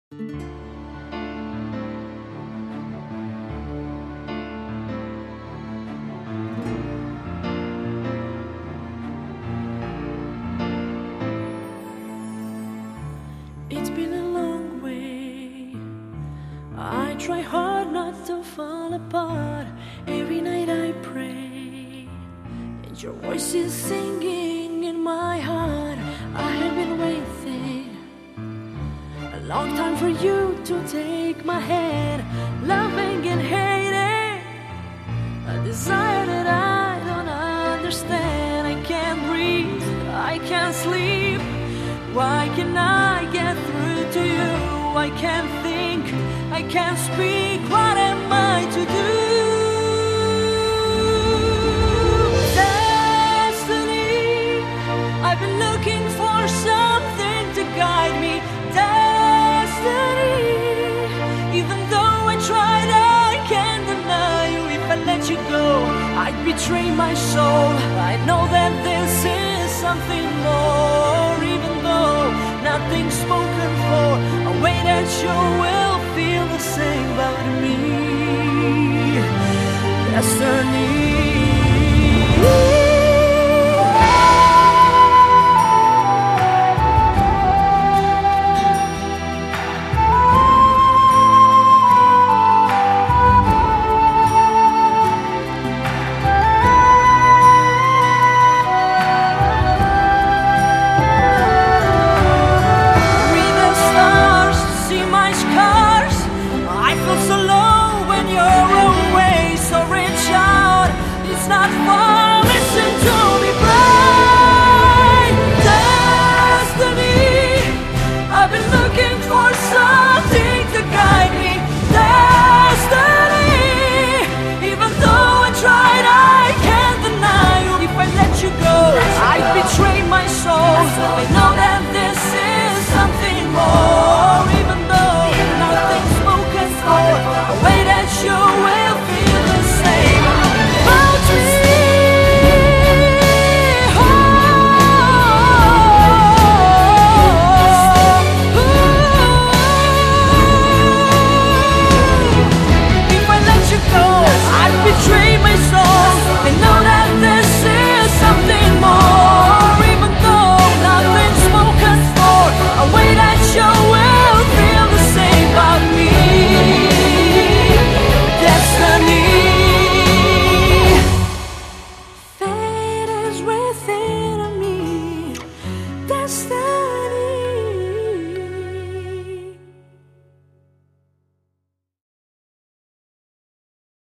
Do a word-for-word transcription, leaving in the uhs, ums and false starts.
It's been a long way. I try hard not to fall apart. Every night I pray, and your voice is singing in my heart. I have been waiting a long time for you to take my hand, loving and hating, a desire that I don't understand. I can't breathe, I can't sleep. Why can I get through to you? I can't think, I can't speak. What am I to do? Destiny, I've been looking for something to guide me. Destiny, even though I tried, I can't deny you. If I let you go, I'd betray my soul. I know that this is something more, even though nothing's spoken for. A way that you will feel the same about me. Destiny.